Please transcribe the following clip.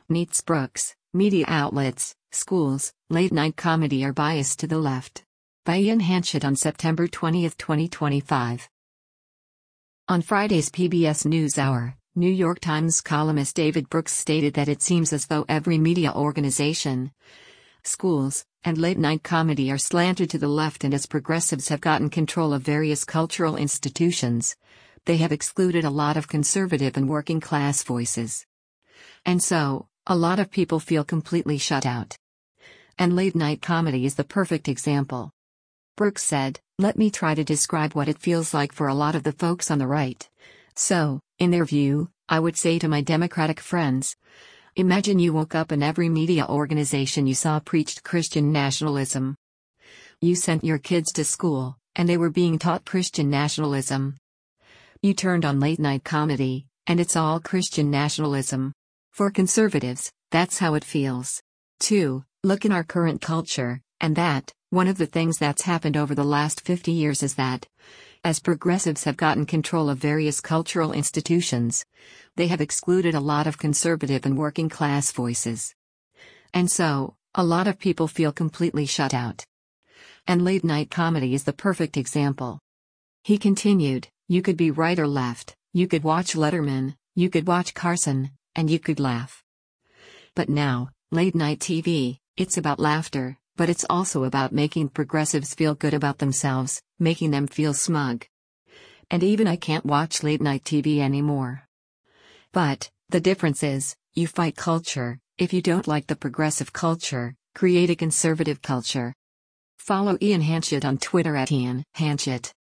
Neats Brooks, media outlets, schools, late-night comedy are biased to the left. By Ian Hanchett on September 20, 2025. On Friday's PBS NewsHour, New York Times columnist David Brooks stated that it seems as though every media organization, schools, and late-night comedy are slanted to the left, and as progressives have gotten control of various cultural institutions, they have excluded a lot of conservative and working-class voices. And so, a lot of people feel completely shut out. And late-night comedy is the perfect example. Brooks said, "Let me try to describe what it feels like for a lot of the folks on the right. So, in their view, I would say to my Democratic friends, imagine you woke up and every media organization you saw preached Christian nationalism. You sent your kids to school, and they were being taught Christian nationalism. You turned on late-night comedy, and it's all Christian nationalism. For conservatives, that's how it feels. 2. Look in our current culture, and one of the things that's happened over the last 50 years is that, as progressives have gotten control of various cultural institutions, they have excluded a lot of conservative and working-class voices. And so, a lot of people feel completely shut out. And late-night comedy is the perfect example." He continued, "You could be right or left, you could watch Letterman, you could watch Carson, and you could laugh. But now, late-night TV, it's about laughter, but it's also about making progressives feel good about themselves, making them feel smug. And even I can't watch late-night TV anymore. But, the difference is, you fight culture. If you don't like the progressive culture, create a conservative culture." Follow Ian Hanchett on Twitter @IanHanchett.